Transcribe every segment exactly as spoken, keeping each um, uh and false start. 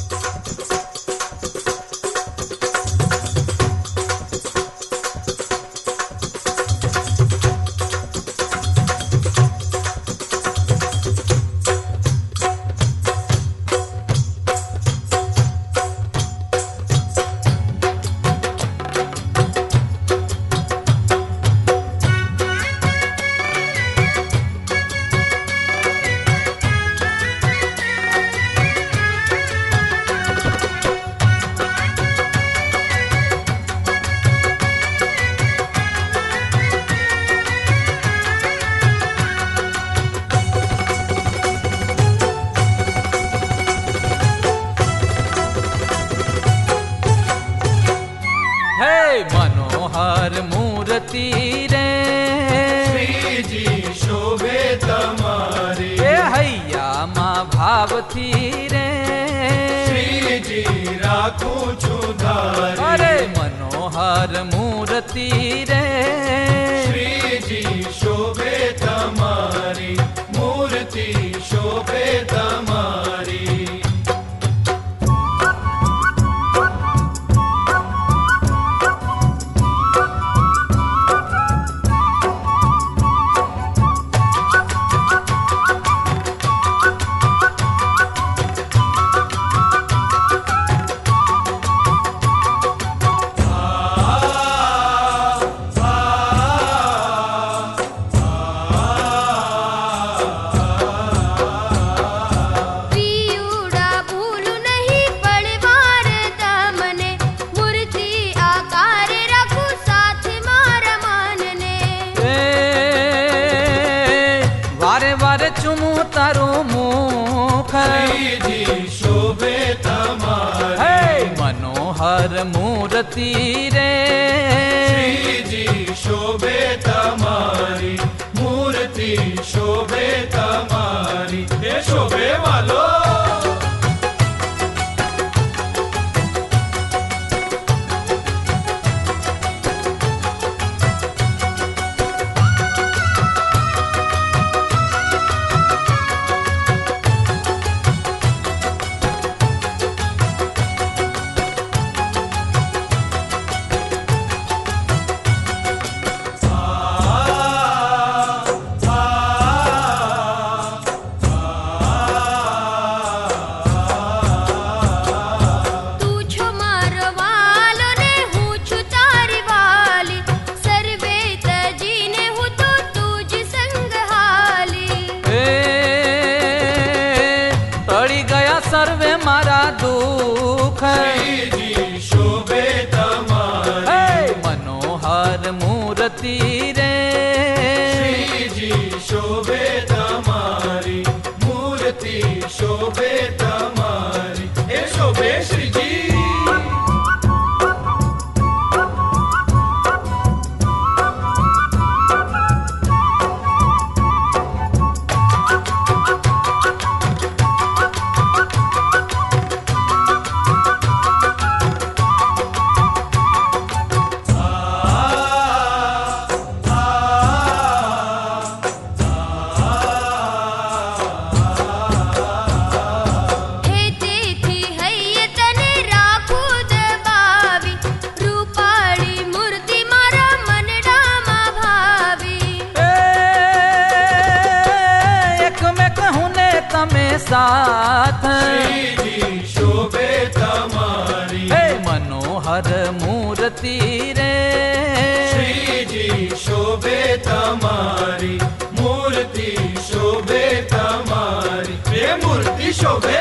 मनोहर मूर्ति रे श्री जी शोभे तमारी। हे हैया माँ भावती रे श्री जी राखूं चुधारी। अरे मनोहर मूर्ति रे श्री जी शोभे तमारी, मूर्ति शोभे तमारी। चुमू तारू मुख श्री जी शोभे तमारी। मनोहर मूर्ति रे श्री जी शोभे तमारी, मूर्ति शोभे तमारी। ये शोभे वालो सर्वे मारा दुख। श्री जी शोभे तमारी। मनोहर मूर्ति रे श्री जी शोभे तमारी, मूर्ति शोभे तमारी। ये शोभे श्री जी। साथ श्री जी शोभे तमारी। हे मनोहर मूर्ति रे श्री जी शोभे तमारी, मूर्ति शोभे तमारी। ये मूर्ति शोभे।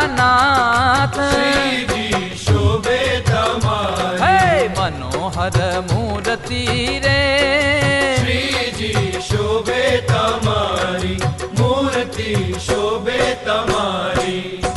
नाथ श्रीजी शोभे तमारी हे मनोहर मूर्ति रे श्रीजी शोभे तमारी मूर्ति शोभे तमारी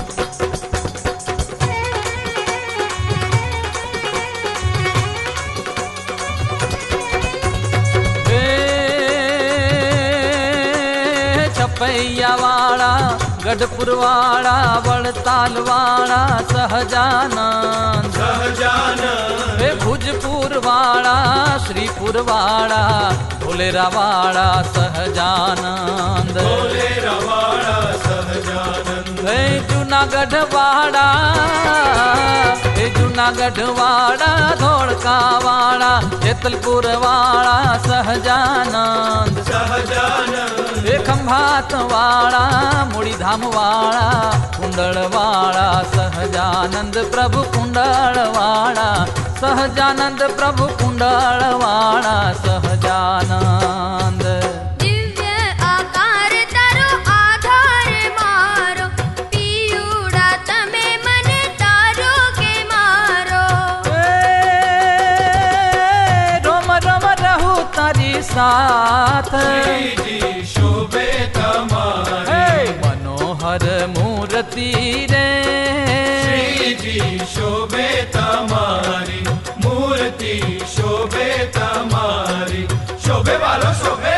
छपैया वाला गढ़पुर वाला वड़ताल वाला सहजानंद सहजानंद हे भुजपुर वाला श्रीपुर वाला भोलेरा वाला सहजानंद भोलेरा वाला सहजानंद हे जूनागढ़ वाला हे जूनागढ़ वाला धोड़का वाला जेतलपुर वाला सहजानंद सहजानंद हे खंभात वाला मुड़ी धाम वाला कुंडल वाला सहजानंद प्रभु कुंडल वाला सहजानंद प्रभु कुंडल वाला सहजानंद दिव्य आकार तारो आधार मारो पियुड़ा तमे मन तारो के मारो ए, रोम रोम रहू तारी साथ श्रीजी शोभे तमारी हे मनोहर मूर्ति रे श्रीजी शोभे तमारी मूर्ति शोभे तमारी शोभे वालो शोभे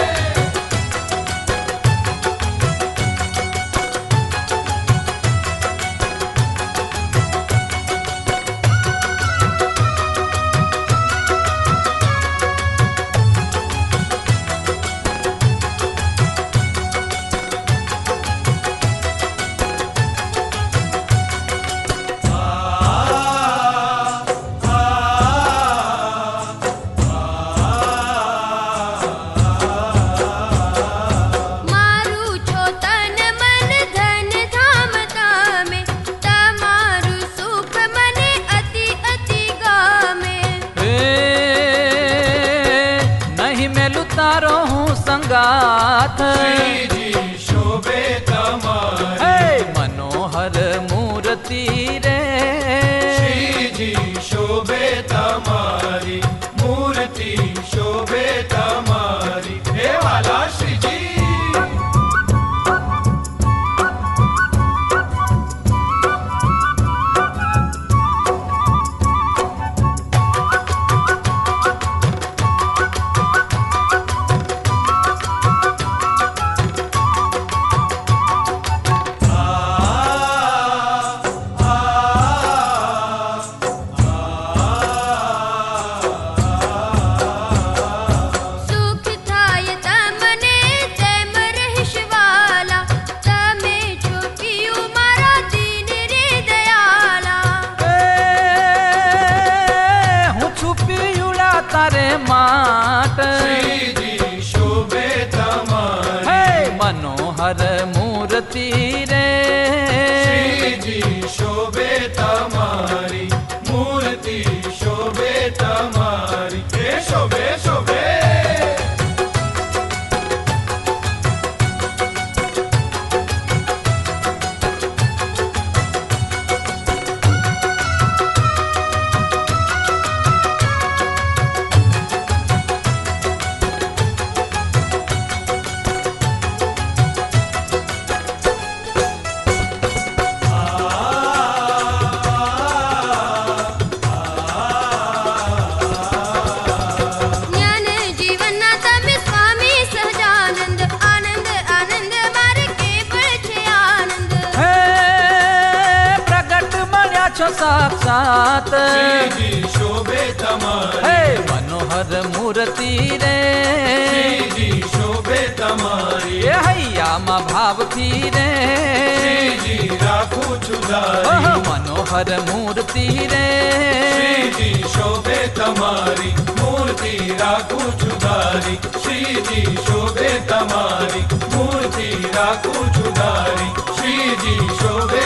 मारू छो तन मन धन धाम तामे तमारू सुख मने अति अति गामे हे नहीं मेलू तारो हूँ संगात श्रीजी शोभे तमारी हे मनोहर मूर्ति रे श्रीजी शोभे तमारी मूर्ति शोभे तमारी हे वाला श्रीजी सुख थाय तमने तेम रहिश वाला तमे छो पियु मारा दीन रे दयाला हूँ छुपी उड़ा तारे माट श्रीजी शोभे तमारी हे मनोहर मूर्ति रे श्रीजी शोभे तमारी मूर्ति शोभे तमारी हे शोभे शोभे ज्ञान जीवन तमे स्वामी सहजानंद आनंद आनंद मारे केवल छे आनंद हे प्रगट मळ्या छो साक्षात श्रीजी शोभे तमारी हे मनोहर मूर्ति रे श्रीजी शोभे तमारी ये हैया मा भाव थी रे श्रीजी राखू ओह छुदारी मनोहर मूर्ति रे श्रीजी शोभे तमारी मूर्ति राखू छुदारी श्रीजी शोभे तमारी मूर्ति राखू छुदारी श्रीजी शोभे